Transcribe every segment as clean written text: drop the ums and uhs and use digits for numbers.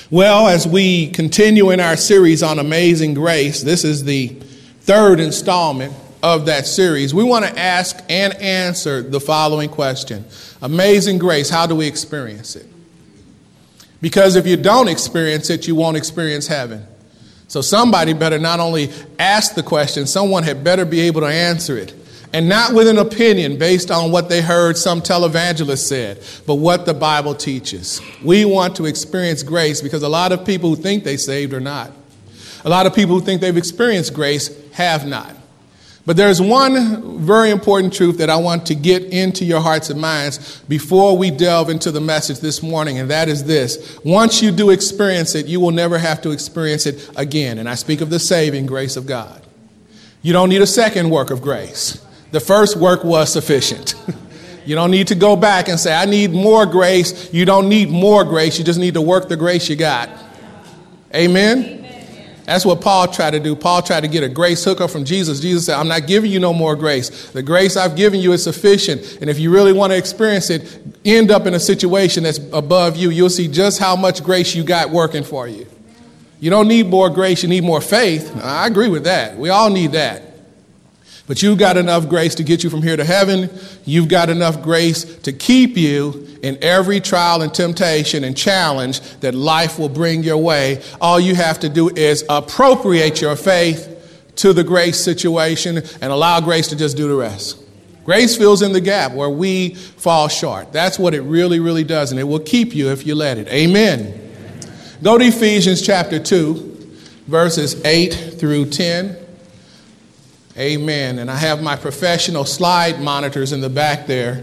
Well, as we continue in our series on Amazing Grace, this is the third installment of that series. We want to ask and answer the following question. Amazing grace, how do we experience it? Because if you don't experience it, you won't experience heaven. So somebody better not only ask the question, someone had better be able to answer it. And not with an opinion based on what they heard some televangelist said, but what the Bible teaches. We want to experience grace because a lot of people who think they saved are not. A lot of people who think they've experienced grace have not. But there's one very important truth that I want to get into your hearts and minds before we delve into the message this morning, and that is this. Once you do experience it, you will never have to experience it again. And I speak of the saving grace of God. You don't need a second work of grace. The first work was sufficient. You don't need to go back and say, I need more grace. You don't need more grace. You just need to work the grace you got. Amen? That's what Paul tried to do. Paul tried to get a grace hookup from Jesus. Jesus said, I'm not giving you no more grace. The grace I've given you is sufficient. And if you really want to experience it, end up in a situation that's above you. You'll see just how much grace you got working for you. You don't need more grace. You need more faith. I agree with that. We all need that. But you've got enough grace to get you from here to heaven. You've got enough grace to keep you in every trial and temptation and challenge that life will bring your way. All you have to do is appropriate your faith to the grace situation and allow grace to just do the rest. Grace fills in the gap where we fall short. That's what it really, really does, and it will keep you if you let it. Amen. Go to Ephesians chapter 2, verses 8 through 10. Amen. And I have my professional slide monitors in the back there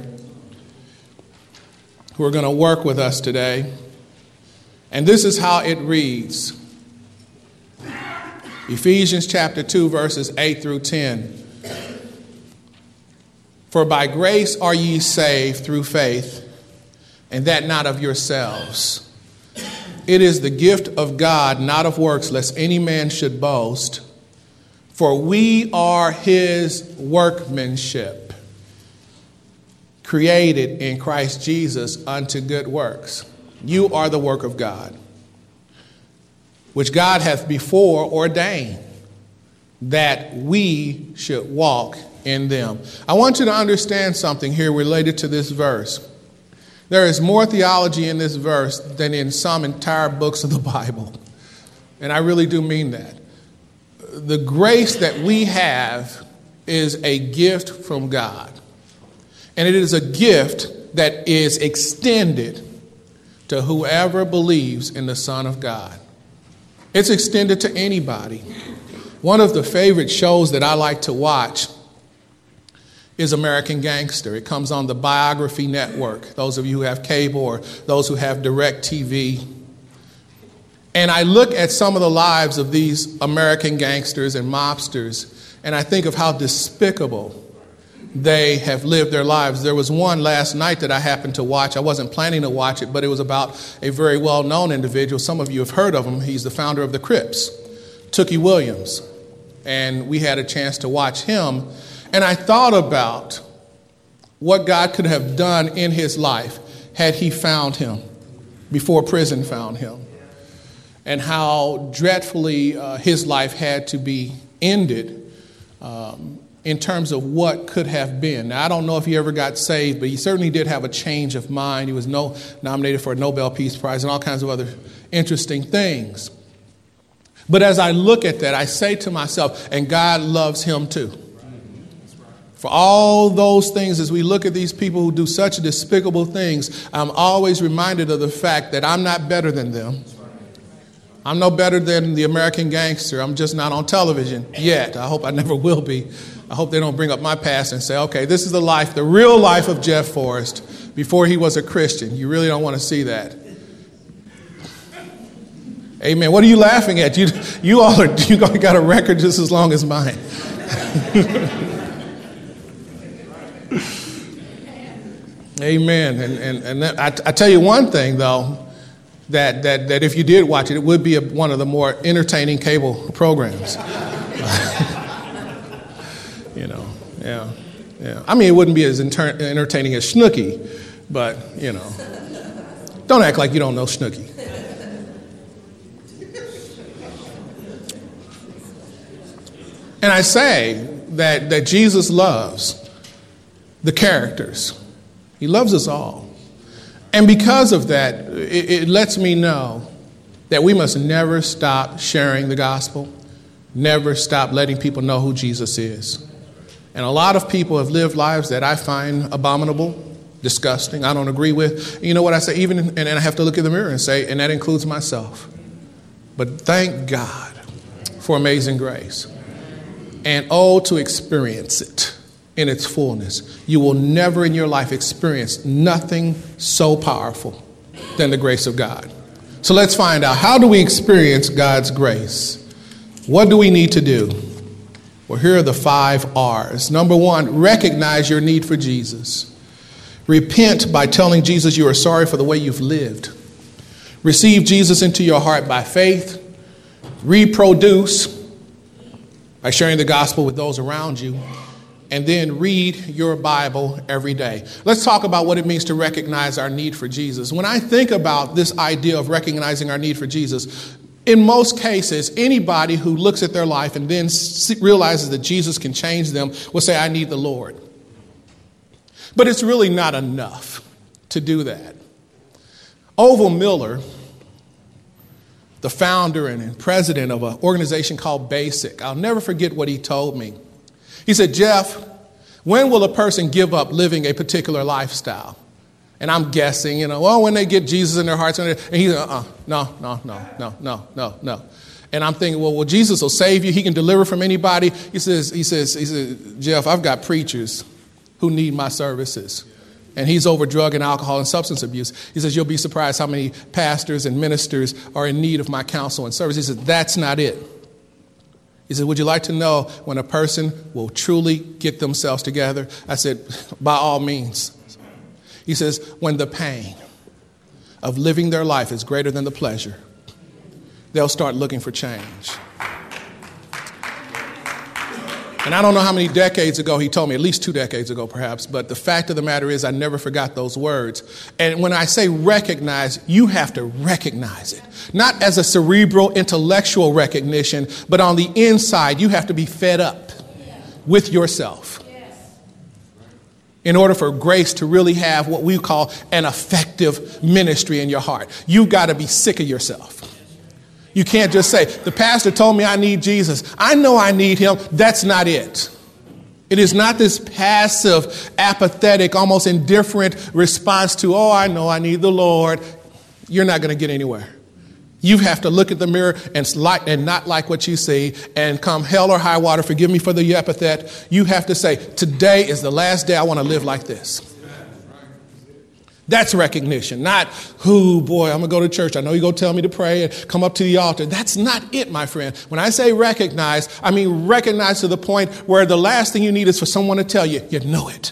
who are going to work with us today. And this is how it reads. Ephesians chapter 2, verses 8 through 10. For by grace are ye saved through faith, and that not of yourselves. It is the gift of God, not of works, lest any man should boast. For we are his workmanship, created in Christ Jesus unto good works. You are the work of God, which God hath before ordained that we should walk in them. I want you to understand something here related to this verse. There is more theology in this verse than in some entire books of the Bible. And I really do mean that. The grace that we have is a gift from God. And it is a gift that is extended to whoever believes in the Son of God. It's extended to anybody. One of the favorite shows that I like to watch is American Gangster. It comes on the Biography Network, those of you who have cable or those who have DirecTV. And I look at some of the lives of these American gangsters and mobsters, and I think of how despicable they have lived their lives. There was one last night that I happened to watch. I wasn't planning to watch it, but it was about a very well-known individual. Some of you have heard of him. He's the founder of the Crips, Tookie Williams. And we had a chance to watch him. And I thought about what God could have done in his life had he found him before prison found him. And how dreadfully his life had to be ended in terms of what could have been. Now, I don't know if he ever got saved, but he certainly did have a change of mind. He was nominated for a Nobel Peace Prize and all kinds of other interesting things. But as I look at that, I say to myself, and God loves him too. For all those things, as we look at these people who do such despicable things, I'm always reminded of the fact that I'm not better than them. I'm no better than the American Gangster. I'm just not on television yet. I hope I never will be. I hope they don't bring up my past and say, okay, this is the life, the real life of Jeff Forrest before he was a Christian. You really don't want to see that. Amen. What are you laughing at? You all got a record just as long as mine. Amen. And I tell you one thing, though. That if you did watch it, it would be one of the more entertaining cable programs. Yeah. I mean, it wouldn't be as entertaining as Snooki, but, don't act like you don't know Snooki. And I say that Jesus loves the characters. He loves us all. And because of that, it lets me know that we must never stop sharing the gospel, never stop letting people know who Jesus is. And a lot of people have lived lives that I find abominable, disgusting, I don't agree with. You know what I say? And I have to look in the mirror and say, and that includes myself. But thank God for amazing grace. And to experience it in its fullness. You will never in your life experience nothing so powerful than the grace of God. So let's find out, how do we experience God's grace? What do we need to do? Well, here are the 5 R's. Number 1, recognize your need for Jesus. Repent by telling Jesus you are sorry for the way you've lived. Receive Jesus into your heart by faith. Reproduce by sharing the gospel with those around you. And then read your Bible every day. Let's talk about what it means to recognize our need for Jesus. When I think about this idea of recognizing our need for Jesus, in most cases, anybody who looks at their life and then realizes that Jesus can change them will say, I need the Lord. But it's really not enough to do that. Orville Miller, the founder and president of an organization called BASIC, I'll never forget what he told me. He said, Jeff, when will a person give up living a particular lifestyle? And I'm guessing, when they get Jesus in their hearts. And he's no. And I'm thinking, well, Jesus will save you. He can deliver from anybody. He says, Jeff, I've got preachers who need my services. And he's over drug and alcohol and substance abuse. He says, you'll be surprised how many pastors and ministers are in need of my counsel and service. He says, that's not it. He said, would you like to know when a person will truly get themselves together? I said, by all means. He says, when the pain of living their life is greater than the pleasure, they'll start looking for change. And I don't know how many decades ago he told me, at least 2 decades ago perhaps, but the fact of the matter is I never forgot those words. And when I say recognize, you have to recognize it. Not as a cerebral, intellectual recognition, but on the inside, you have to be fed up with yourself in order for grace to really have what we call an effective ministry in your heart. You've got to be sick of yourself. You can't just say, the pastor told me I need Jesus. I know I need him. That's not it. It is not this passive, apathetic, almost indifferent response to, I know I need the Lord. You're not going to get anywhere. You have to look at the mirror and not like what you see, and come hell or high water, forgive me for the epithet, you have to say, today is the last day I want to live like this. That's recognition, not, I'm going to go to church. I know you're going to tell me to pray and come up to the altar. That's not it, my friend. When I say recognize, I mean recognize to the point where the last thing you need is for someone to tell you, you know it.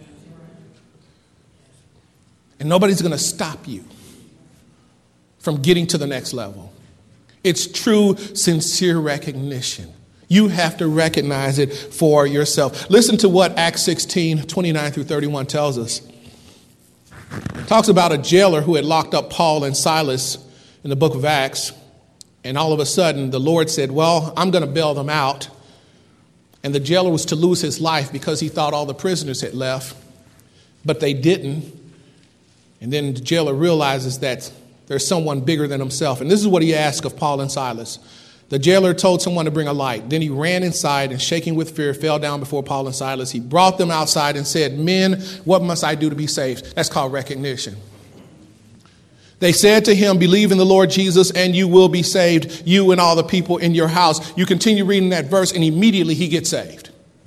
And nobody's going to stop you from getting to the next level. It's true, sincere recognition. You have to recognize it for yourself. Listen to what Acts 16, 29 through 31 tells us. It talks about a jailer who had locked up Paul and Silas in the book of Acts. And all of a sudden, the Lord said, I'm going to bail them out. And the jailer was to lose his life because he thought all the prisoners had left. But they didn't. And then the jailer realizes that there's someone bigger than himself. And this is what he asked of Paul and Silas. The jailer told someone to bring a light. Then he ran inside and, shaking with fear, fell down before Paul and Silas. He brought them outside and said, men, what must I do to be saved? That's called recognition. They said to him, believe in the Lord Jesus and you will be saved, you and all the people in your house. You continue reading that verse and immediately he gets saved.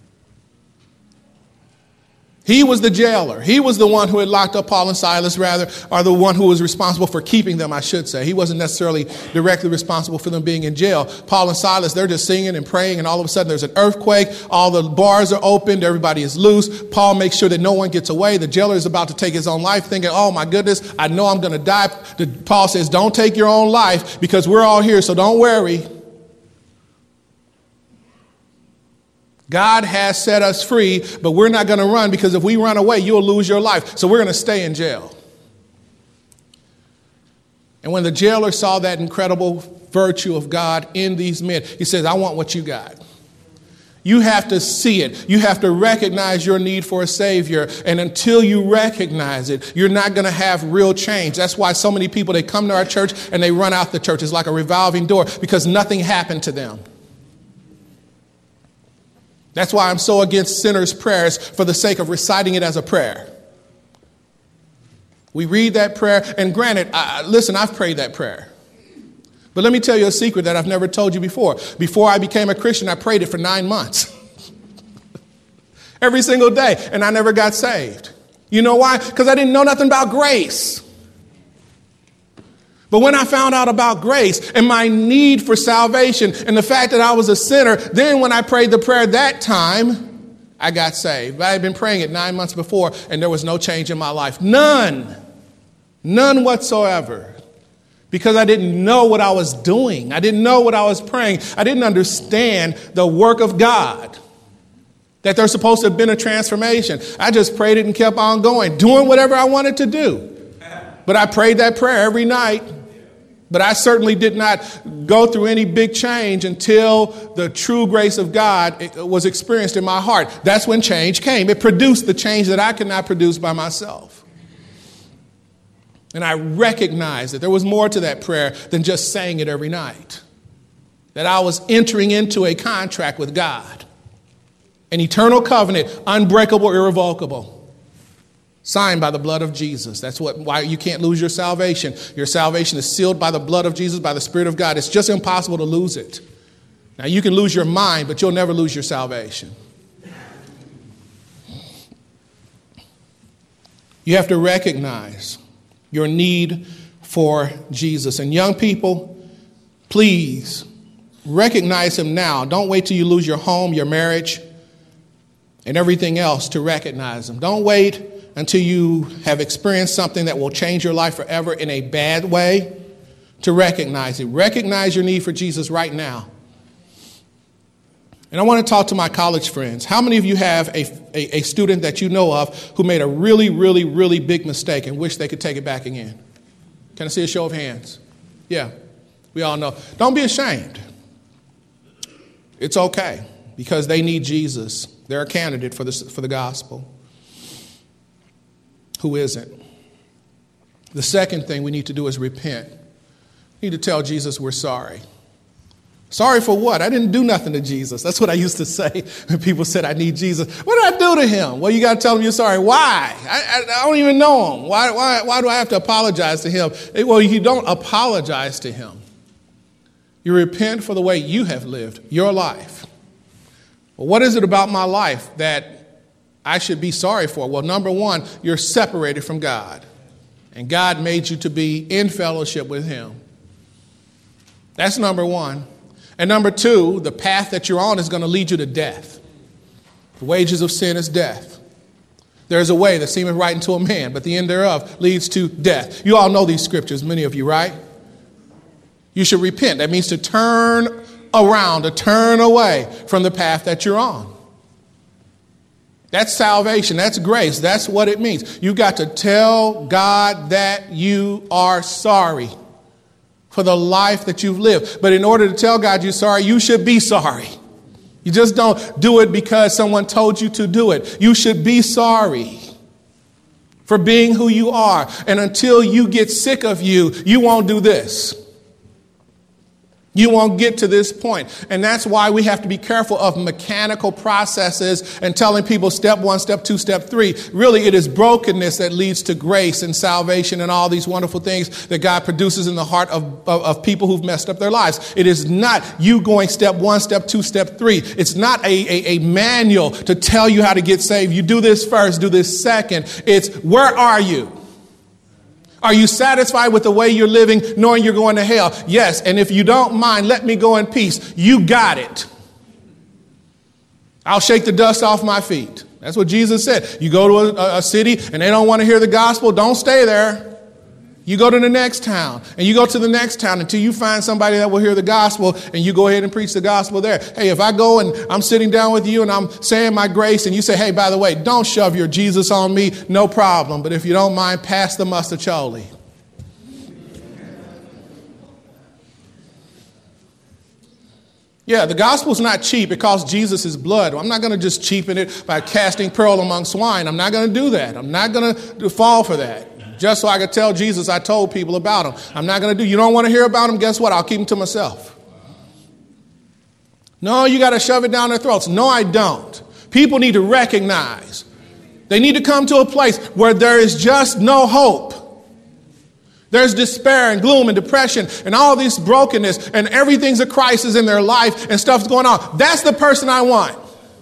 He was the jailer. He was the one who had locked up Paul and Silas, or the one who was responsible for keeping them, I should say. He wasn't necessarily directly responsible for them being in jail. Paul and Silas, they're just singing and praying, and all of a sudden there's an earthquake. All the bars are opened. Everybody is loose. Paul makes sure that no one gets away. The jailer is about to take his own life, thinking, oh my goodness, I know I'm going to die. Paul says, don't take your own life because we're all here, so don't worry. God has set us free, but we're not going to run because if we run away, you'll lose your life. So we're going to stay in jail. And when the jailer saw that incredible virtue of God in these men, he says, I want what you got. You have to see it. You have to recognize your need for a Savior. And until you recognize it, you're not going to have real change. That's why so many people, they come to our church and they run out the church. It's like a revolving door because nothing happened to them. That's why I'm so against sinners' prayers for the sake of reciting it as a prayer. We read that prayer, and granted, listen, I've prayed that prayer. But let me tell you a secret that I've never told you before. Before I became a Christian, I prayed it for 9 months. Every single day, and I never got saved. You know why? Because I didn't know nothing about grace. But when I found out about grace and my need for salvation and the fact that I was a sinner, then when I prayed the prayer that time, I got saved. I had been praying it 9 months before, and there was no change in my life. None. None whatsoever. Because I didn't know what I was doing. I didn't know what I was praying. I didn't understand the work of God. That there's supposed to have been a transformation. I just prayed it and kept on going, doing whatever I wanted to do. But I prayed that prayer every night. But I certainly did not go through any big change until the true grace of God was experienced in my heart. That's when change came. It produced the change that I could not produce by myself. And I recognized that there was more to that prayer than just saying it every night. That I was entering into a contract with God. An eternal covenant, unbreakable, irrevocable. Signed by the blood of Jesus. That's why you can't lose your salvation. Your salvation is sealed by the blood of Jesus, by the Spirit of God. It's just impossible to lose it. Now you can lose your mind, but you'll never lose your salvation. You have to recognize your need for Jesus. And young people, please recognize him now. Don't wait till you lose your home, your marriage, and everything else to recognize him. Don't wait until you have experienced something that will change your life forever in a bad way to recognize it. Recognize your need for Jesus right now. And I want to talk to my college friends. How many of you have a student that you know of who made a really, really, really big mistake and wish they could take it back again? Can I see a show of hands? Yeah, we all know. Don't be ashamed. It's okay because they need Jesus. They're a candidate for the gospel. Who isn't? The second thing we need to do is repent. We need to tell Jesus we're sorry. Sorry for what? I didn't do nothing to Jesus. That's what I used to say when people said, I need Jesus. What did I do to him? Well, you got to tell him you're sorry. Why? I don't even know him. Why do I have to apologize to him? Well, you don't apologize to him. You repent for the way you have lived your life. Well, what is it about my life that I should be sorry for? Well, number one, you're separated from God. And God made you to be in fellowship with him. That's number one. And number two, the path that you're on is going to lead you to death. The wages of sin is death. There is a way that seemeth right unto a man, but the end thereof leads to death. You all know these scriptures, many of you, right? You should repent. That means to turn around, to turn away from the path that you're on. That's salvation. That's grace. That's what it means. You got to tell God that you are sorry for the life that you've lived. But in order to tell God you're sorry, you should be sorry. You just don't do it because someone told you to do it. You should be sorry for being who you are. And until you get sick of you won't do this. You won't get to this point. And that's why we have to be careful of mechanical processes and telling people step one, step two, step three. Really, it is brokenness that leads to grace and salvation and all these wonderful things that God produces in the heart of people who've messed up their lives. It is not you going step one, step two, step three. It's not a manual to tell you how to get saved. You do this first, do this second. It's where are you? Are you satisfied with the way you're living, knowing you're going to hell? Yes. And if you don't mind, let me go in peace. You got it. I'll shake the dust off my feet. That's what Jesus said. You go to a city and they don't want to hear the gospel. Don't stay there. You go to the next town and you go to the next town until you find somebody that will hear the gospel and you go ahead and preach the gospel there. Hey, if I go and I'm sitting down with you and I'm saying my grace and you say, hey, by the way, don't shove your Jesus on me. No problem. But if you don't mind, pass the mustard choli. Yeah, the gospel's not cheap. It costs Jesus' blood. I'm not going to just cheapen it by casting pearl among swine. I'm not going to do that. I'm not going to fall for that. Just so I could tell Jesus I told people about him. I'm not going to do. You don't want to hear about him? Guess what? I'll keep him to myself. No, you got to shove it down their throats. No, I don't. People need to recognize. They need to come to a place where there is just no hope. There's despair and gloom and depression and all this brokenness and everything's a crisis in their life and stuff's going on. That's the person I want.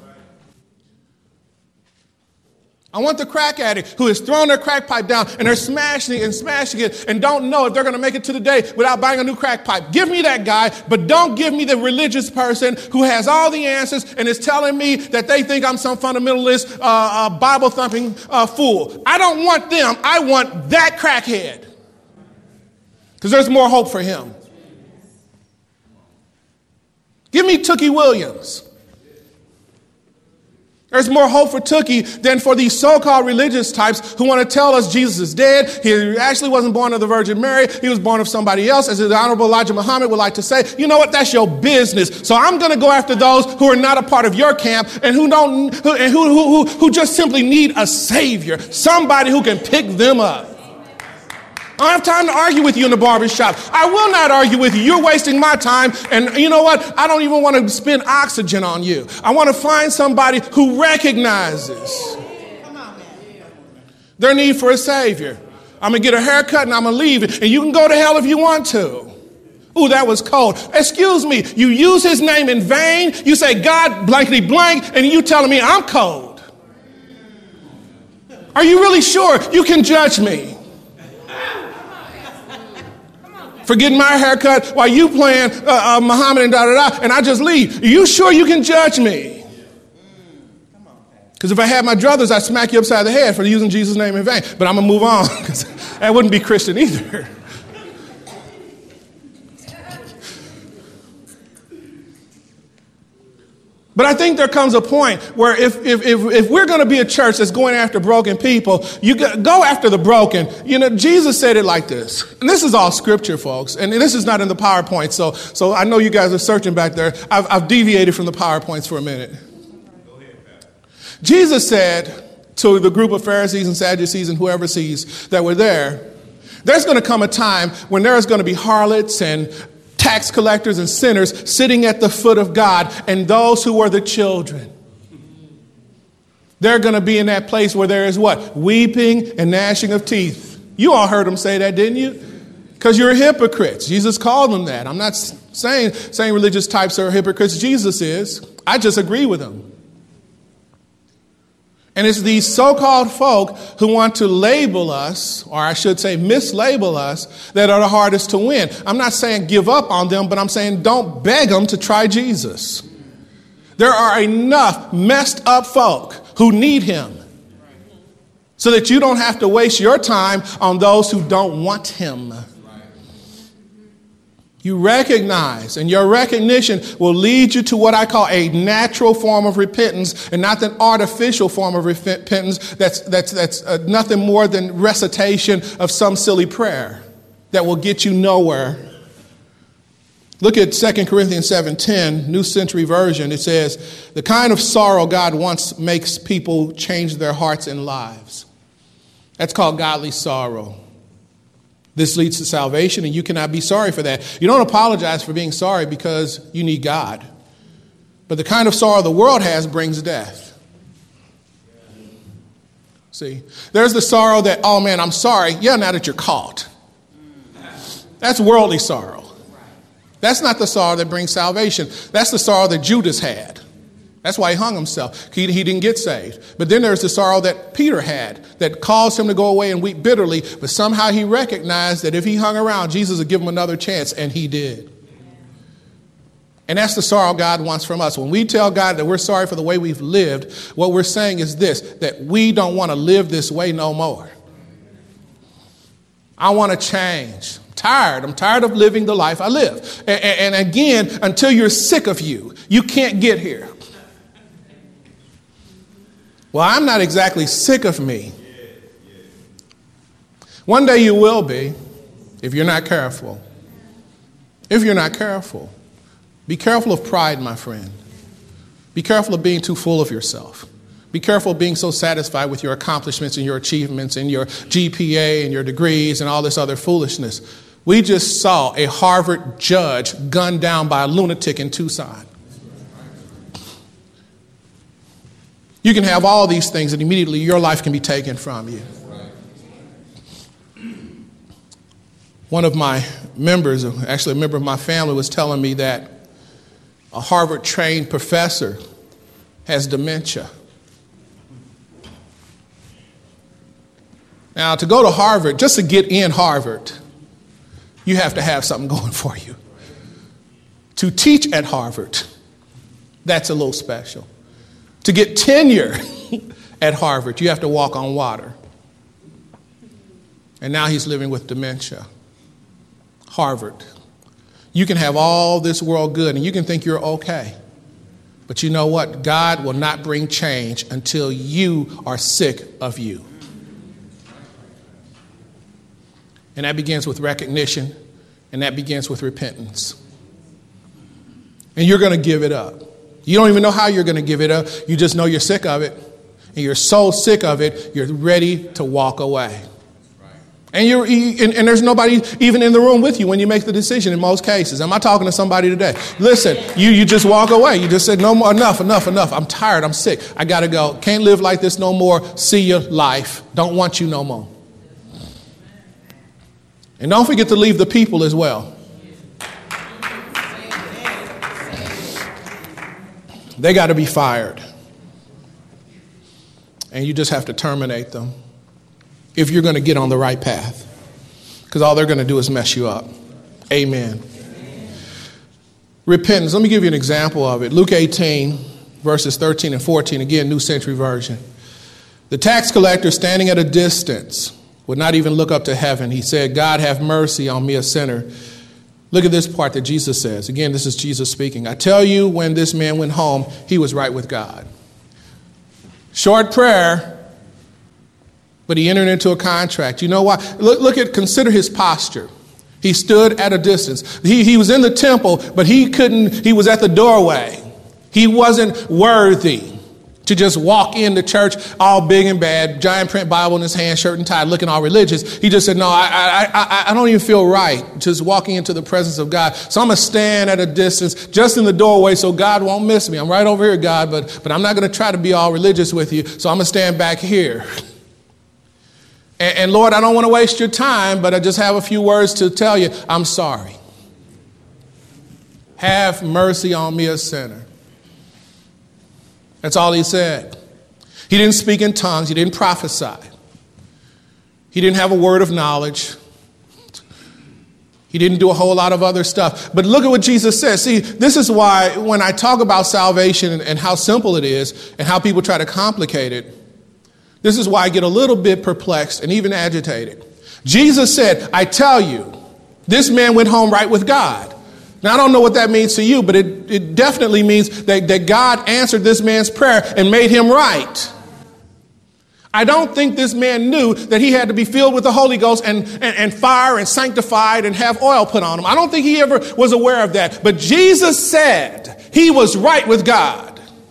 I want the crack addict who has thrown their crack pipe down and they're smashing it and don't know if they're going to make it to the day without buying a new crack pipe. Give me that guy, but don't give me the religious person who has all the answers and is telling me that they think I'm some fundamentalist, Bible-thumping fool. I don't want them. I want that crackhead. Because there's more hope for him. Give me Tookie Williams. There's more hope for Tookie than for these so-called religious types who want to tell us Jesus is dead. He actually wasn't born of the Virgin Mary. He was born of somebody else. As the Honorable Elijah Muhammad would like to say, you know what? That's your business. So I'm going to go after those who are not a part of your camp and who just simply need a savior, somebody who can pick them up. I don't have time to argue with you in the barbershop. I will not argue with you. You're wasting my time. And you know what? I don't even want to spend oxygen on you. I want to find somebody who recognizes their need for a savior. I'm going to get a haircut and I'm going to leave it. And you can go to hell if you want to. Ooh, that was cold. Excuse me. You use his name in vain. You say God blankety blank and you telling me I'm cold. Are you really sure you can judge me? For getting my haircut while you playing Muhammad and da-da-da, and I just leave. Are you sure you can judge me? Because if I had my druthers, I'd smack you upside the head for using Jesus' name in vain. But I'm going to move on, because that wouldn't be Christian either. But I think there comes a point where if we're going to be a church that's going after broken people, you go after the broken. You know, Jesus said it like this. And this is all scripture, folks. And this is not in the PowerPoint. So I know you guys are searching back there. I've deviated from the PowerPoints for a minute. Jesus said to the group of Pharisees and Sadducees and whoever sees that were there, there's going to come a time when there is going to be harlots and tax collectors and sinners sitting at the foot of God, and those who are the children. They're going to be in that place where there is what? Weeping and gnashing of teeth. You all heard him say that, didn't you? Because you're hypocrites. Jesus called them that. I'm not saying religious types are hypocrites. Jesus is. I just agree with him. And it's these so-called folk who want to label us, or I should say mislabel us, that are the hardest to win. I'm not saying give up on them, but I'm saying don't beg them to try Jesus. There are enough messed up folk who need him so that you don't have to waste your time on those who don't want him. You recognize, and your recognition will lead you to what I call a natural form of repentance and not an artificial form of repentance that's nothing more than recitation of some silly prayer that will get you nowhere. Look at 2 Corinthians 7:10, New Century Version. It says, the kind of sorrow God wants makes people change their hearts and lives. That's called godly sorrow. This leads to salvation, and you cannot be sorry for that. You don't apologize for being sorry because you need God. But the kind of sorrow the world has brings death. See, there's the sorrow that, oh man, I'm sorry. Yeah, now that you're caught. That's worldly sorrow. That's not the sorrow that brings salvation. That's the sorrow that Judas had. That's why he hung himself. He didn't get saved. But then there's the sorrow that Peter had that caused him to go away and weep bitterly. But somehow he recognized that if he hung around, Jesus would give him another chance, and he did. And that's the sorrow God wants from us. When we tell God that we're sorry for the way we've lived, what we're saying is this, that we don't want to live this way no more. I want to change. I'm tired of living the life I live. And again, until you're sick of you can't get here. Well, I'm not exactly sick of me. One day you will be if you're not careful. If you're not careful. Be careful of pride, my friend. Be careful of being too full of yourself. Be careful of being so satisfied with your accomplishments and your achievements and your GPA and your degrees and all this other foolishness. We just saw a Harvard judge gunned down by a lunatic in Tucson. You can have all these things and immediately your life can be taken from you. One of my members, actually a member of my family, was telling me that a Harvard-trained professor has dementia. Now, to go to Harvard, just to get in Harvard, you have to have something going for you. To teach at Harvard, that's a little special. To get tenure at Harvard, you have to walk on water. And now he's living with dementia. Harvard. You can have all this world good and you can think you're okay. But you know what? God will not bring change until you are sick of you. And that begins with recognition, and that begins with repentance. And you're going to give it up. You don't even know how you're going to give it up. You just know you're sick of it. And you're so sick of it, you're ready to walk away. And and there's nobody even in the room with you when you make the decision in most cases. Am I talking to somebody today? Listen, you just walk away. You just said, no more, enough. I'm tired. I'm sick. I got to go. Can't live like this no more. See you, life. Don't want you no more. And don't forget to leave the people as well. They got to be fired. And you just have to terminate them if you're going to get on the right path. Because all they're going to do is mess you up. Amen. Repentance. Let me give you an example of it. Luke 18, verses 13 and 14. Again, New Century Version. The tax collector, standing at a distance, would not even look up to heaven. He said, God, have mercy on me, a sinner. Look at this part that Jesus says. Again, this is Jesus speaking. I tell you, when this man went home, he was right with God. Short prayer, but he entered into a contract. You know why? Consider his posture. He stood at a distance. He was in the temple, but he was at the doorway. He wasn't worthy to just walk into church all big and bad, giant print Bible in his hand, shirt and tie, looking all religious. He just said, no, I don't even feel right just walking into the presence of God. So I'm going to stand at a distance just in the doorway so God won't miss me. I'm right over here, God, but I'm not going to try to be all religious with you. So I'm going to stand back here. And Lord, I don't want to waste your time, but I just have a few words to tell you. I'm sorry. Have mercy on me, a sinner. That's all he said. He didn't speak in tongues. He didn't prophesy. He didn't have a word of knowledge. He didn't do a whole lot of other stuff. But look at what Jesus says. See, this is why when I talk about salvation and how simple it is and how people try to complicate it, this is why I get a little bit perplexed and even agitated. Jesus said, I tell you, this man went home right with God. Now, I don't know what that means to you, but it definitely means that God answered this man's prayer and made him right. I don't think this man knew that he had to be filled with the Holy Ghost and fire and sanctified and have oil put on him. I don't think he ever was aware of that. But Jesus said he was right with God.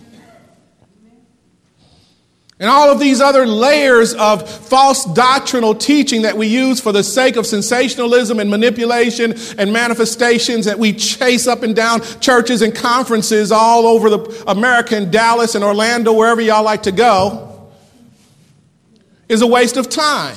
And all of these other layers of false doctrinal teaching that we use for the sake of sensationalism and manipulation and manifestations that we chase up and down churches and conferences all over the America and Dallas and Orlando, wherever y'all like to go, is a waste of time.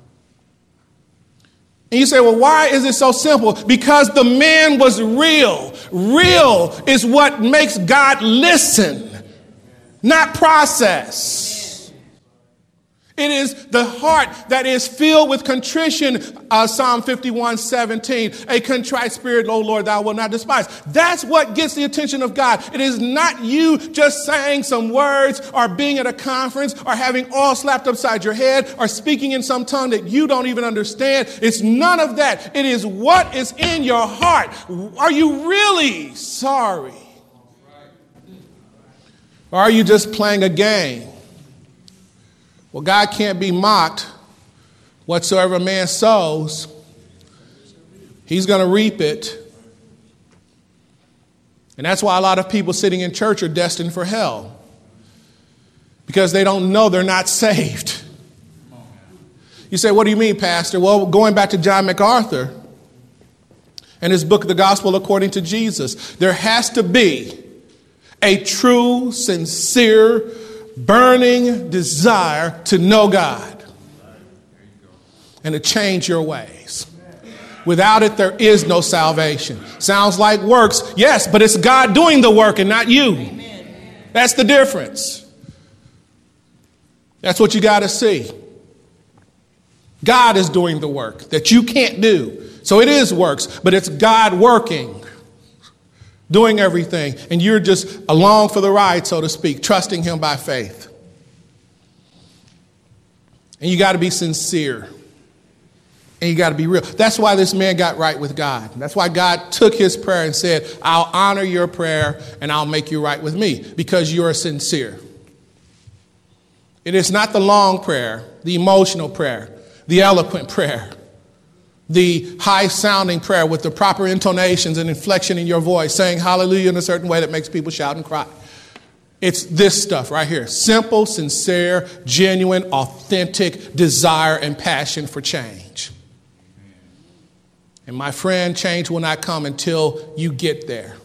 And you say, well, why is it so simple? Because the man was real. Real is what makes God listen, not process. It is the heart that is filled with contrition, Psalm 51:17. A contrite spirit, O Lord, thou wilt not despise. That's what gets the attention of God. It is not you just saying some words or being at a conference or having oil slapped upside your head or speaking in some tongue that you don't even understand. It's none of that. It is what is in your heart. Are you really sorry? Or are you just playing a game? Well, God can't be mocked. Whatsoever a man sows, he's going to reap it. And that's why a lot of people sitting in church are destined for hell, because they don't know they're not saved. You say, what do you mean, Pastor? Well, going back to John MacArthur and his book, The Gospel According to Jesus, there has to be a true, sincere, burning desire to know God and to change your ways. Without it, there is no salvation. Sounds like works, yes, but it's God doing the work and not you. That's the difference. That's what you got to see. God is doing the work that you can't do. So it is works, but it's God working, doing everything. And you're just along for the ride, so to speak, trusting him by faith. And you got to be sincere. And you got to be real. That's why this man got right with God. That's why God took his prayer and said, I'll honor your prayer and I'll make you right with me, because you're sincere. It is not the long prayer, the emotional prayer, the eloquent prayer, the high-sounding prayer with the proper intonations and inflection in your voice, saying hallelujah in a certain way that makes people shout and cry. It's this stuff right here. Simple, sincere, genuine, authentic desire and passion for change. And my friend, change will not come until you get there.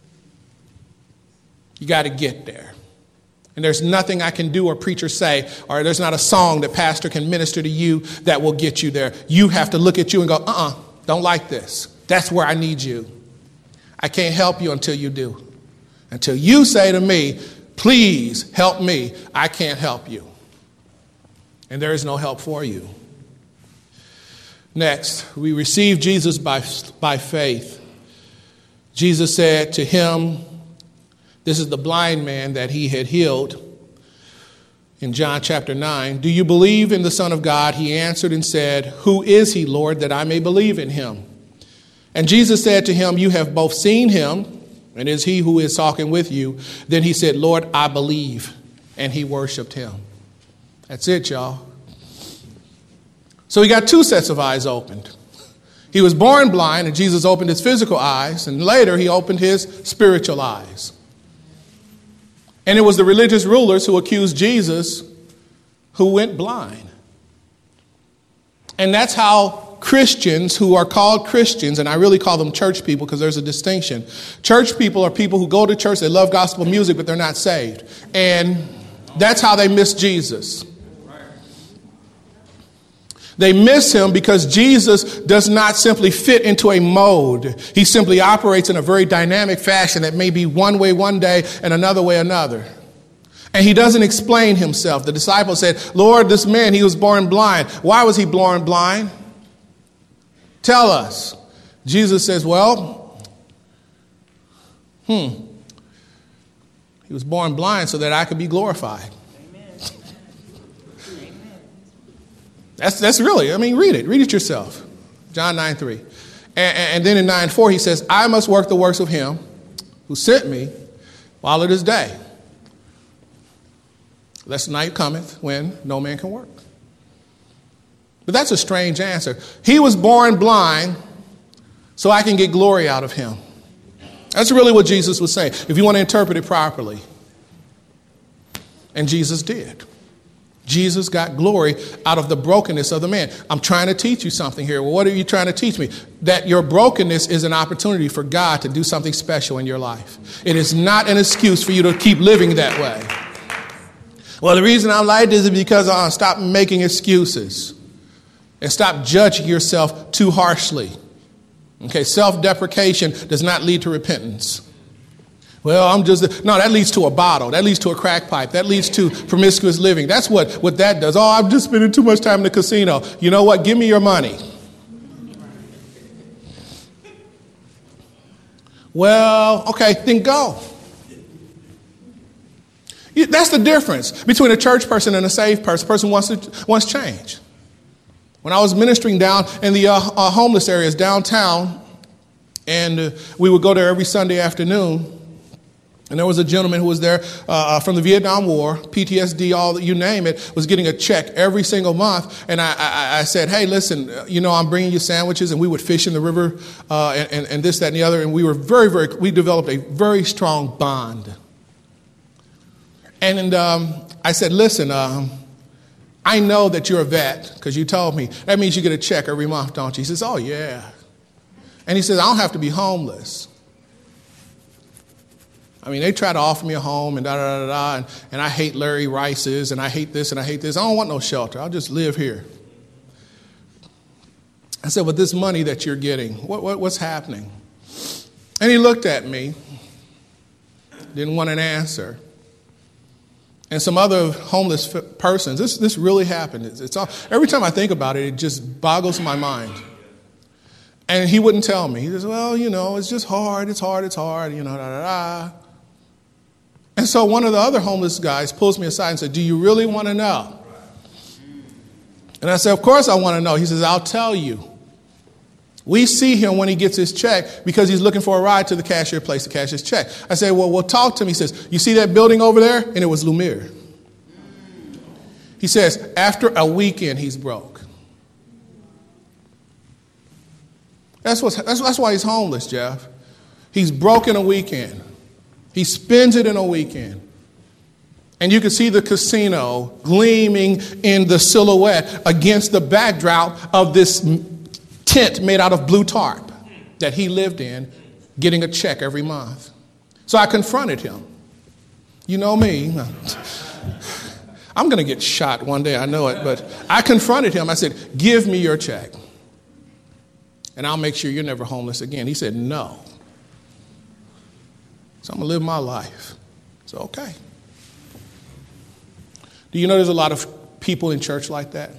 You got to get there. And there's nothing I can do or preach or say, or there's not a song that pastor can minister to you that will get you there. You have to look at you and go, don't like this. That's where I need you. I can't help you until you do. Until you say to me, please help me, I can't help you. And there is no help for you. Next, we receive Jesus by faith. Jesus said to him, this is the blind man that he had healed in John chapter 9. Do you believe in the Son of God? He answered and said, who is he, Lord, that I may believe in him? And Jesus said to him, you have both seen him, and it is he who is talking with you. Then he said, Lord, I believe. And he worshiped him. That's it, y'all. So he got two sets of eyes opened. He was born blind, and Jesus opened his physical eyes, and later he opened his spiritual eyes. And it was the religious rulers who accused Jesus who went blind. And that's how Christians who are called Christians, and I really call them church people because there's a distinction. Church people are people who go to church, they love gospel music, but they're not saved. And that's how they miss Jesus. They miss him because Jesus does not simply fit into a mode. He simply operates in a very dynamic fashion that may be one way one day and another way another. And he doesn't explain himself. The disciples said, Lord, this man, he was born blind. Why was he born blind? Tell us. Jesus says, well, he was born blind so that I could be glorified. That's really, read it yourself. John 9:3. And then in 9:4, he says, I must work the works of him who sent me while it is day. Lest night cometh when no man can work. But that's a strange answer. He was born blind so I can get glory out of him. That's really what Jesus was saying, if you want to interpret it properly. And Jesus did. Jesus got glory out of the brokenness of the man. I'm trying to teach you something here. Well, what are you trying to teach me? That your brokenness is an opportunity for God to do something special in your life. It is not an excuse for you to keep living that way. Well, the reason I'm like this is because I stop making excuses and stop judging yourself too harshly. Okay, self-deprecation does not lead to repentance. Well, no, that leads to a bottle. That leads to a crack pipe. That leads to promiscuous living. That's what that does. Oh, I'm just spending too much time in the casino. You know what? Give me your money. Well, okay, then go. That's the difference between a church person and a saved person. A person wants change. When I was ministering down in the homeless areas downtown, and we would go there every Sunday afternoon, And there was a gentleman who was there from the Vietnam War, PTSD, all you name it, was getting a check every single month. And I said, hey, listen, I'm bringing you sandwiches. And we would fish in the river and this, that, and the other. And we were we developed a very strong bond. And I said, listen, I know that you're a vet because you told me. That means you get a check every month, don't you? He says, oh, yeah. And he says, I don't have to be homeless. I mean, they try to offer me a home and da-da-da-da, and I hate Larry Rice's, and I hate this, and I hate this. I don't want no shelter. I'll just live here. I said, with this money that you're getting, what's happening? And he looked at me, didn't want an answer. And some other homeless persons, this really happened. It's all, every time I think about it, it just boggles my mind. And he wouldn't tell me. He says, well, it's just hard, da-da-da. And so one of the other homeless guys pulls me aside and said, do you really want to know? And I said, of course I want to know. He says, I'll tell you. We see him when he gets his check because he's looking for a ride to the cashier place to cash his check. I said, well, we'll talk to him. He says, you see that building over there? And it was Lumiere. He says, after a weekend, he's broke. That's why he's homeless, Jeff. He's broke in a weekend. He spends it in a weekend. And you can see the casino gleaming in the silhouette against the backdrop of this tent made out of blue tarp that he lived in, getting a check every month. So I confronted him. You know me. I'm going to get shot one day, I know it. But I confronted him. I said, give me your check, and I'll make sure you're never homeless again. He said, no. So I'm going to live my life. So, okay. Do you know there's a lot of people in church like that?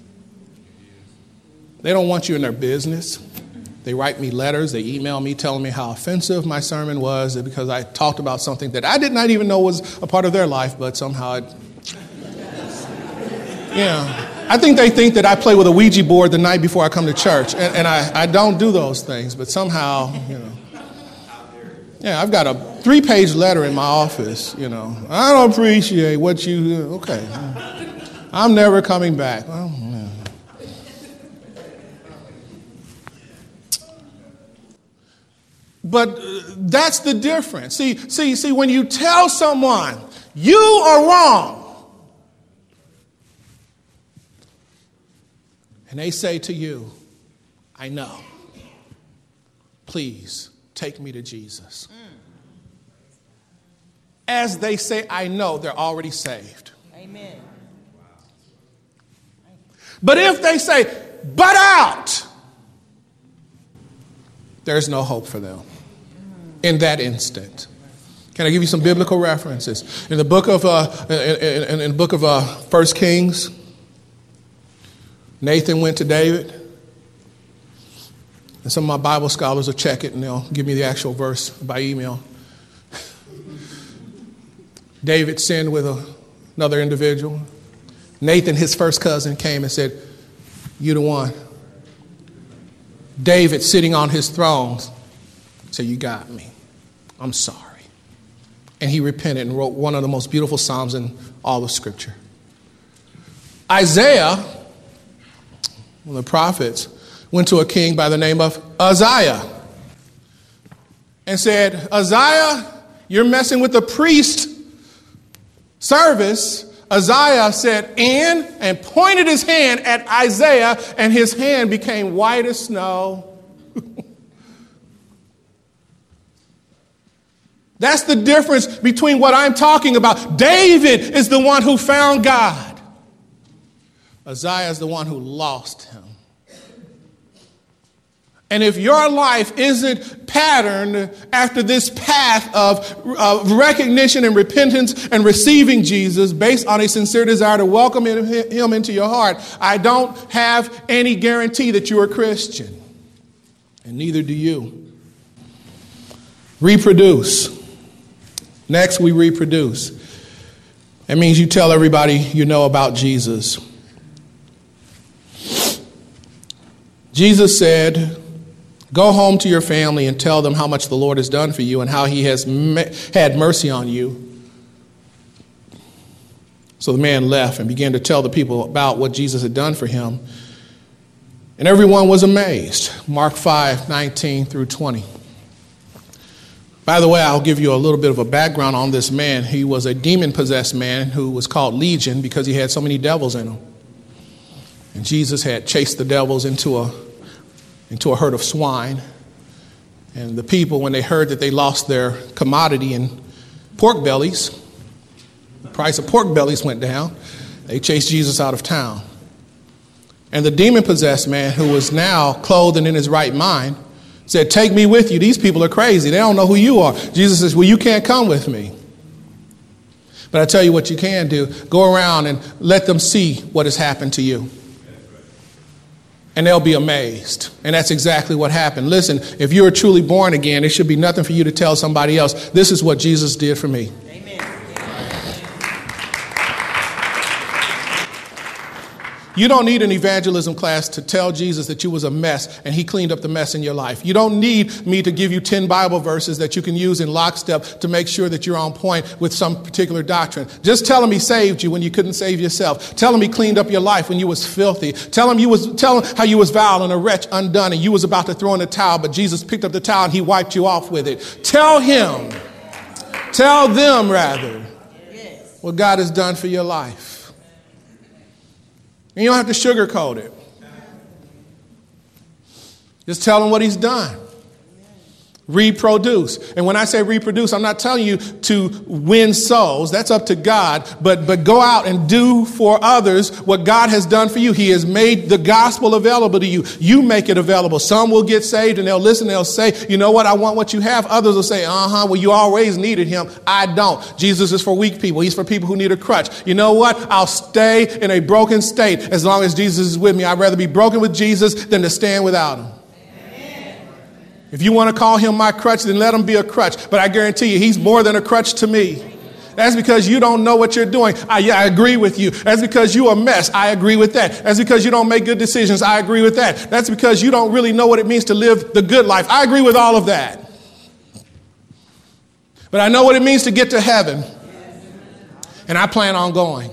They don't want you in their business. They write me letters. They email me telling me how offensive my sermon was because I talked about something that I did not even know was a part of their life, but somehow it... I think they think that I play with a Ouija board the night before I come to church, and I don't do those things, but somehow, I've got a 3-page letter in my office, I don't appreciate what you do. Okay. I'm never coming back. Well, yeah. But that's the difference. See, when you tell someone you are wrong, and they say to you, I know, please take me to Jesus. As they say, I know, they're already saved. Amen. But if they say, but out, there's no hope for them in that instant. Can I give you some biblical references? In the book of 1 Kings, Nathan went to David. And some of my Bible scholars will check it and they'll give me the actual verse by email. David sinned with another individual. Nathan, his first cousin, came and said, you the one. David, sitting on his throne, said, you got me. I'm sorry. And he repented and wrote one of the most beautiful psalms in all of Scripture. Isaiah, one of the prophets, went to a king by the name of Uzziah and said, Uzziah, you're messing with the priest service. Uzziah said, and pointed his hand at Isaiah, and his hand became white as snow. That's the difference between what I'm talking about. David is the one who found God. Uzziah is the one who lost him. And if your life isn't patterned after this path of recognition and repentance and receiving Jesus based on a sincere desire to welcome him into your heart, I don't have any guarantee that you're a Christian. And neither do you. Reproduce. Next, we reproduce. That means you tell everybody you know about Jesus. Jesus said, Go home to your family and tell them how much the Lord has done for you and how he has had mercy on you. So the man left and began to tell the people about what Jesus had done for him. And everyone was amazed. Mark 5:19 through 20. By the way, I'll give you a little bit of a background on this man. He was a demon-possessed man who was called Legion because he had so many devils in him. And Jesus had chased the devils into a herd of swine. And the people, when they heard that they lost their commodity in pork bellies, the price of pork bellies went down, they chased Jesus out of town. And the demon-possessed man, who was now clothed and in his right mind, said, "Take me with you. These people are crazy. They don't know who you are." Jesus says, "Well, you can't come with me. But I tell you what you can do. Go around and let them see what has happened to you. And they'll be amazed." And that's exactly what happened. Listen, if you are truly born again, it should be nothing for you to tell somebody else. This is what Jesus did for me. You don't need an evangelism class to tell Jesus that you was a mess and he cleaned up the mess in your life. You don't need me to give you 10 Bible verses that you can use in lockstep to make sure that you're on point with some particular doctrine. Just tell him he saved you when you couldn't save yourself. Tell him he cleaned up your life when you was filthy. Tell him how you was vile and a wretch undone and you was about to throw in the towel, but Jesus picked up the towel and he wiped you off with it. Tell them what God has done for your life. And you don't have to sugarcoat it. Just tell him what he's done. Reproduce. And when I say reproduce, I'm not telling you to win souls. That's up to God. But go out and do for others what God has done for you. He has made the gospel available to you. You make it available. Some will get saved and they'll listen. They'll say, "You know what? I want what you have." Others will say, "Well, you always needed him. I don't." Jesus is for weak people. He's for people who need a crutch. You know what? I'll stay in a broken state as long as Jesus is with me. I'd rather be broken with Jesus than to stand without him. If you want to call him my crutch, then let him be a crutch. But I guarantee you, he's more than a crutch to me. That's because you don't know what you're doing. I agree with you. That's because you're a mess. I agree with that. That's because you don't make good decisions. I agree with that. That's because you don't really know what it means to live the good life. I agree with all of that. But I know what it means to get to heaven. And I plan on going.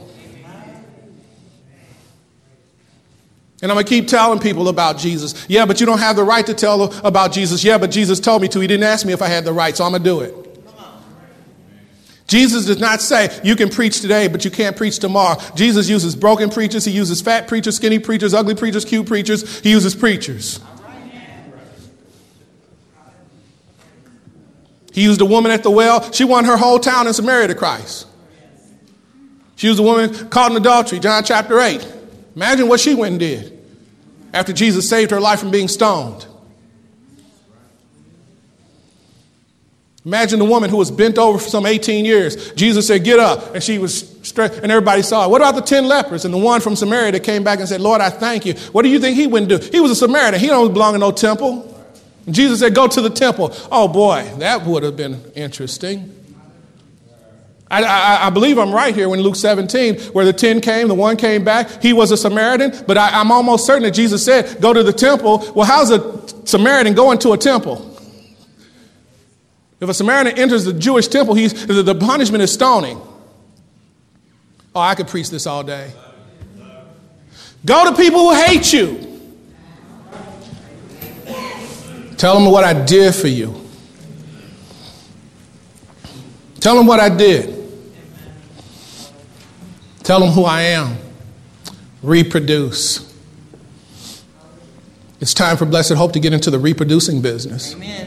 And I'm going to keep telling people about Jesus. Yeah, but you don't have the right to tell them about Jesus. Yeah, but Jesus told me to. He didn't ask me if I had the right, so I'm going to do it. Jesus does not say you can preach today, but you can't preach tomorrow. Jesus uses broken preachers. He uses fat preachers, skinny preachers, ugly preachers, cute preachers. He uses preachers. He used a woman at the well. She won her whole town in Samaria to Christ. She was a woman caught in adultery, John chapter 8. Imagine what she went and did after Jesus saved her life from being stoned. Imagine the woman who was bent over for some 18 years. Jesus said, "Get up." And she was straight, and everybody saw it. What about the 10 lepers and the one from Samaria that came back and said, "Lord, I thank you"? What do you think he wouldn't do? He was a Samaritan. He don't belong in no temple. And Jesus said, "Go to the temple." Oh boy, that would have been interesting. I believe I'm right here when Luke 17, where the 10 came, the one came back. He was a Samaritan, but I'm almost certain that Jesus said, "Go to the temple." Well, how's a Samaritan going to a temple? If a Samaritan enters the Jewish temple, the punishment is stoning. Oh, I could preach this all day. Go to people who hate you. Tell them what I did for you. Tell them what I did. Tell them who I am. Reproduce. It's time for Blessed Hope to get into the reproducing business. Amen.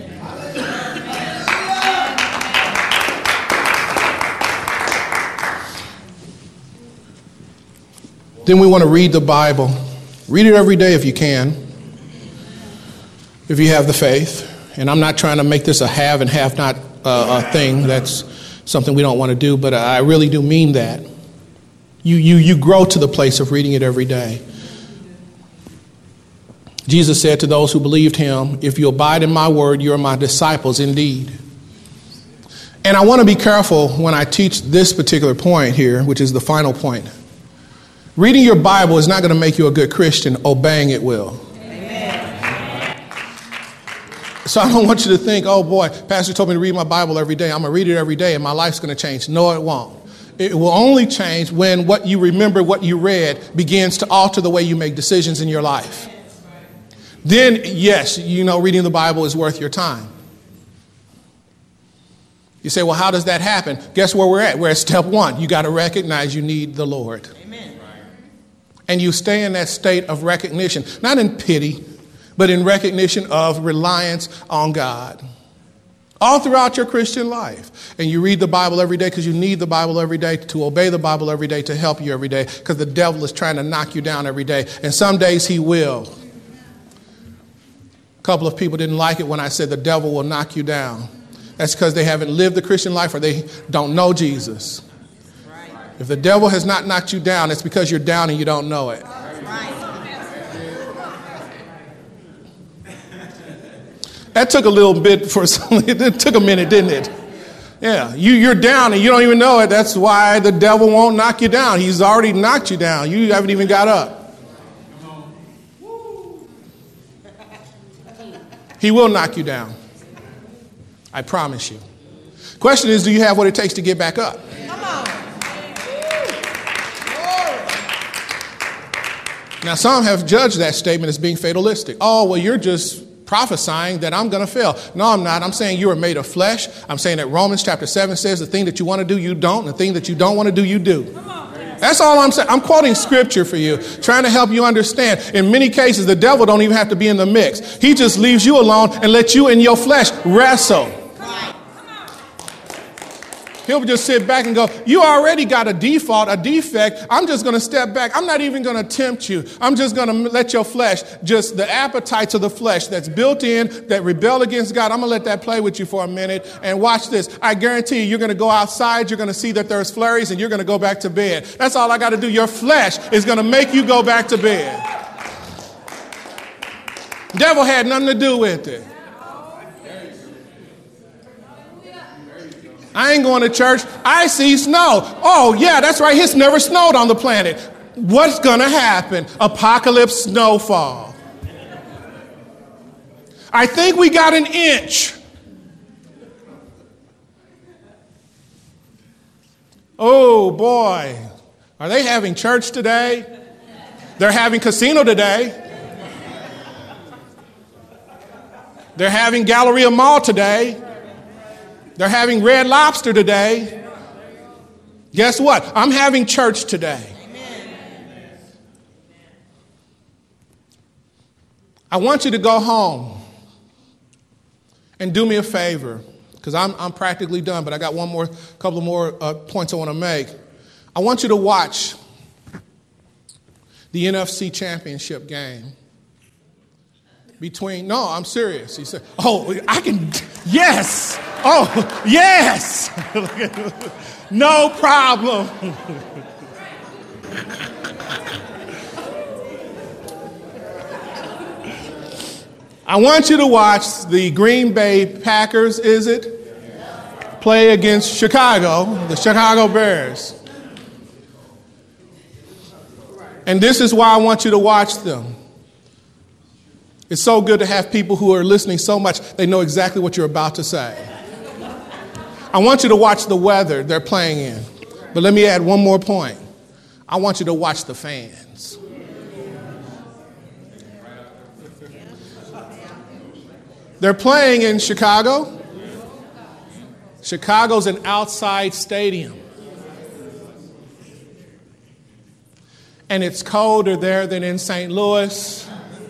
Then we want to read the Bible. Read it every day if you can, if you have the faith. And I'm not trying to make this a have and have not thing. That's something we don't want to do, but I really do mean that. You grow to the place of reading it every day. Jesus said to those who believed him, "If you abide in my word, you are my disciples indeed." And I want to be careful when I teach this particular point here, which is the final point. Reading your Bible is not going to make you a good Christian. Obeying it will. Amen. So I don't want you to think, oh boy, Pastor told me to read my Bible every day. I'm going to read it every day and my life's going to change. No, it won't. It will only change when what you remember, what you read, begins to alter the way you make decisions in your life. Then, yes, reading the Bible is worth your time. You say, well, how does that happen? Guess where we're at? We're at step one. You got to recognize you need the Lord. Amen. And you stay in that state of recognition, not in pity, but in recognition of reliance on God. All throughout your Christian life. And you read the Bible every day because you need the Bible every day, to obey the Bible every day, to help you every day, because the devil is trying to knock you down every day. And some days he will. A couple of people didn't like it when I said the devil will knock you down. That's because they haven't lived the Christian life or they don't know Jesus. If the devil has not knocked you down, it's because you're down and you don't know it. That took a little bit it took a minute, didn't it? Yeah, you're down and you don't even know it. That's why the devil won't knock you down. He's already knocked you down. You haven't even got up. He will knock you down. I promise you. Question is, do you have what it takes to get back up? Come on. Now, some have judged that statement as being fatalistic. Oh, well, you're just prophesying that I'm going to fail. No, I'm not. I'm saying you are made of flesh. I'm saying that Romans chapter 7 says the thing that you want to do, you don't. And the thing that you don't want to do, you do. That's all I'm saying. I'm quoting scripture for you, trying to help you understand. In many cases, the devil don't even have to be in the mix. He just leaves you alone and lets you in your flesh wrestle. He'll just sit back and go, you already got a default, a defect. I'm just going to step back. I'm not even going to tempt you. I'm just going to let your flesh, just the appetites of the flesh that's built in, that rebel against God. I'm going to let that play with you for a minute. And watch this. I guarantee you're going to go outside. You're going to see that there's flurries and you're going to go back to bed. That's all I got to do. Your flesh is going to make you go back to bed. The devil had nothing to do with it. I ain't going to church. I see snow. Oh, yeah, that's right. It's never snowed on the planet. What's going to happen? Apocalypse snowfall. I think we got an inch. Oh, boy. Are they having church today? They're having casino today. They're having Galleria Mall today. They're having Red Lobster today. Guess what? I'm having church today. I want you to go home and do me a favor, because I'm practically done, but I got couple more points I want to make. I want you to watch the NFC Championship game. No, I'm serious. He said, oh, I can, yes. Oh, yes. No problem. I want you to watch the Green Bay Packers, is it? Play against Chicago, the Chicago Bears. And this is why I want you to watch them. It's so good to have people who are listening so much, they know exactly what you're about to say. I want you to watch the weather they're playing in. But let me add one more point. I want you to watch the fans. They're playing in Chicago. Chicago's an outside stadium. And it's colder there than in St. Louis.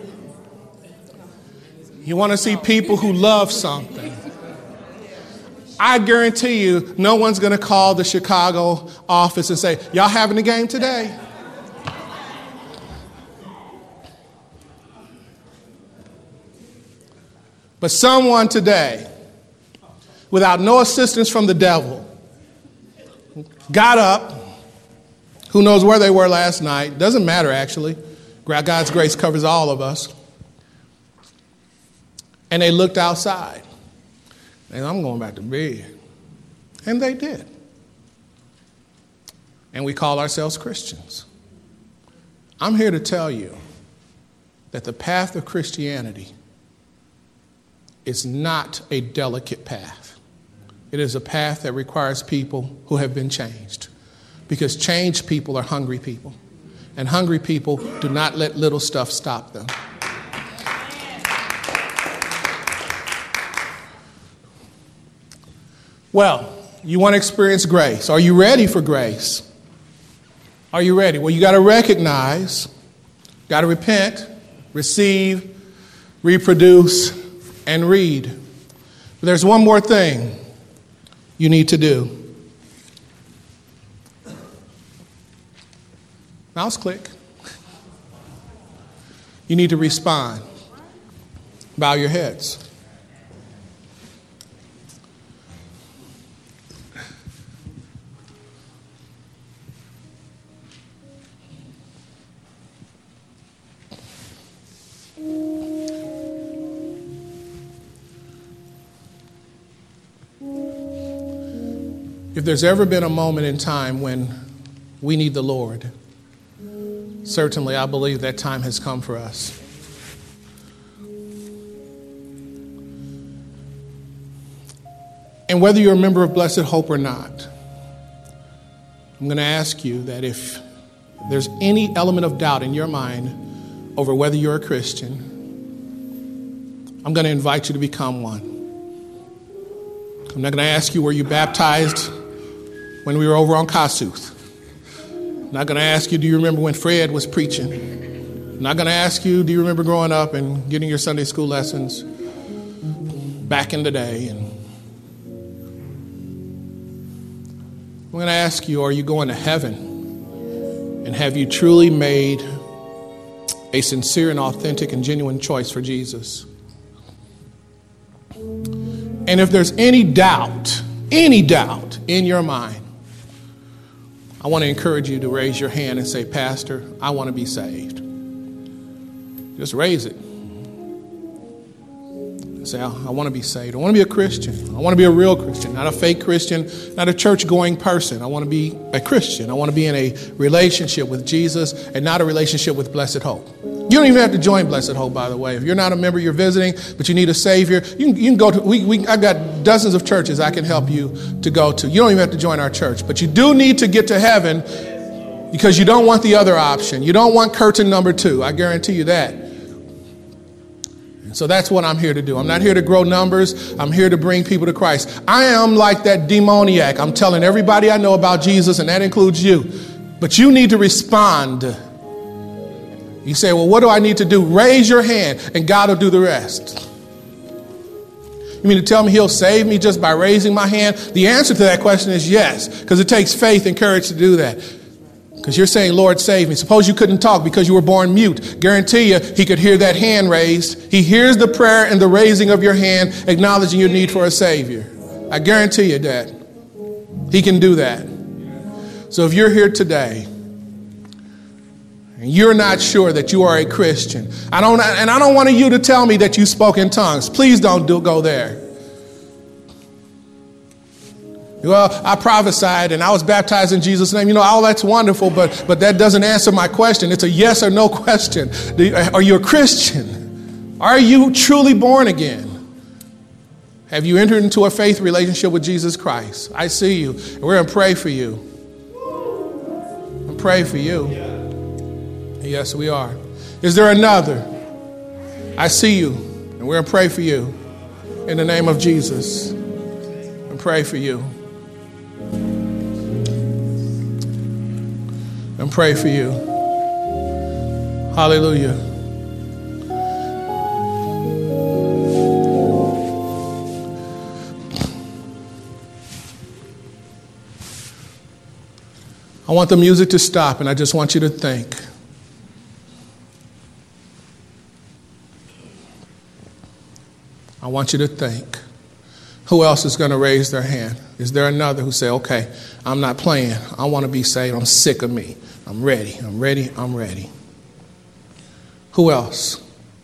You want to see people who love something. I guarantee you, no one's going to call the Chicago office and say, y'all having a game today? But someone today, without no assistance from the devil, got up. Who knows where they were last night? Doesn't matter, actually. God's grace covers all of us. And they looked outside. And I'm going back to bed. And they did. And we call ourselves Christians. I'm here to tell you that the path of Christianity is not a delicate path. It is a path that requires people who have been changed, because changed people are hungry people, and hungry people do not let little stuff stop them. Well, you want to experience grace. Are you ready for grace? Are you ready? Well, you got to recognize, got to repent, receive, reproduce, and read. But there's one more thing you need to do. Mouse click. You need to respond. Bow your heads. If there's ever been a moment in time when we need the Lord, certainly I believe that time has come for us. And whether you're a member of Blessed Hope or not, I'm going to ask you that if there's any element of doubt in your mind over whether you're a Christian, I'm going to invite you to become one. I'm not going to ask you, were you baptized when we were over on Kasuth? I'm not going to ask you, do you remember when Fred was preaching? I'm not going to ask you, do you remember growing up and getting your Sunday school lessons back in the day? And I'm going to ask you, are you going to heaven? And have you truly made a sincere and authentic and genuine choice for Jesus? And if there's any doubt in your mind, I want to encourage you to raise your hand and say, Pastor, I want to be saved. Just raise it. Say, I want to be saved. I want to be a Christian. I want to be a real Christian, not a fake Christian, not a church-going person. I want to be a Christian. I want to be in a relationship with Jesus and not a relationship with Blessed Hope. You don't even have to join Blessed Hope, by the way. If you're not a member, you're visiting, but you need a Savior, you can go to, I've got dozens of churches I can help you to go to. You don't even have to join our church, but you do need to get to heaven because you don't want the other option. You don't want curtain number 2. I guarantee you that. So that's what I'm here to do. I'm not here to grow numbers. I'm here to bring people to Christ. I am like that demoniac. I'm telling everybody I know about Jesus, and that includes you. But you need to respond. You say, well, what do I need to do? Raise your hand, and God will do the rest. You mean to tell me he'll save me just by raising my hand? The answer to that question is yes, because it takes faith and courage to do that. Because you're saying, Lord, save me. Suppose you couldn't talk because you were born mute. Guarantee you, he could hear that hand raised. He hears the prayer and the raising of your hand, acknowledging your need for a Savior. I guarantee you that. He can do that. So if you're here today and you're not sure that you are a Christian, I don't want you to tell me that you spoke in tongues. Please don't go there. Well, I prophesied and I was baptized in Jesus' name. You know, all that's wonderful, but that doesn't answer my question. It's a yes or no question. Are you a Christian? Are you truly born again? Have you entered into a faith relationship with Jesus Christ? I see you. And we're going to pray for you. And pray for you. Yes, we are. Is there another? I see you. And we're going to pray for you. In the name of Jesus. And pray for you. And pray for you. Hallelujah. I want the music to stop, and I just want you to think. I want you to think. Who else is going to raise their hand? Is there another who say, okay, I'm not playing. I want to be saved. I'm sick of me. I'm ready. I'm ready. I'm ready. Who else?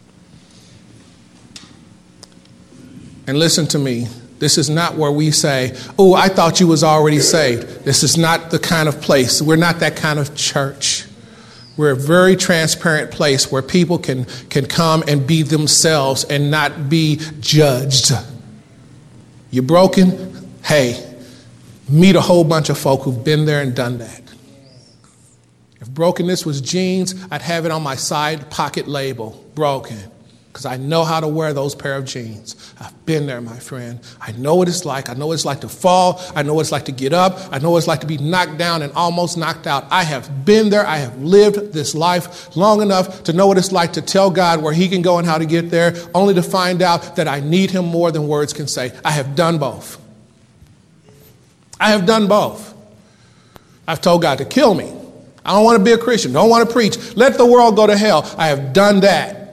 And listen to me. This is not where we say, oh, I thought you was already saved. This is not the kind of place. We're not that kind of church. We're a very transparent place where people can come and be themselves and not be judged. You're broken? Hey, meet a whole bunch of folk who've been there and done that. If brokenness was jeans, I'd have it on my side pocket label, broken, because I know how to wear those pair of jeans. I've been there, my friend. I know what it's like. I know what it's like to fall. I know what it's like to get up. I know what it's like to be knocked down and almost knocked out. I have been there. I have lived this life long enough to know what it's like to tell God where he can go and how to get there, only to find out that I need him more than words can say. I have done both. I have done both. I've told God to kill me. I don't want to be a Christian. Don't want to preach. Let the world go to hell. I have done that.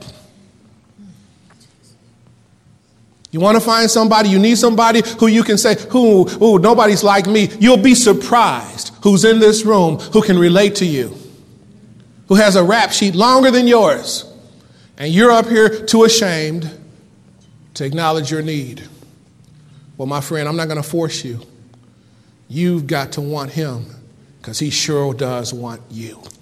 You want to find somebody, you need somebody who you can say, who nobody's like me. You'll be surprised who's in this room who can relate to you, who has a rap sheet longer than yours, and you're up here too ashamed to acknowledge your need. Well, my friend, I'm not going to force you. You've got to want him, because he sure does want you.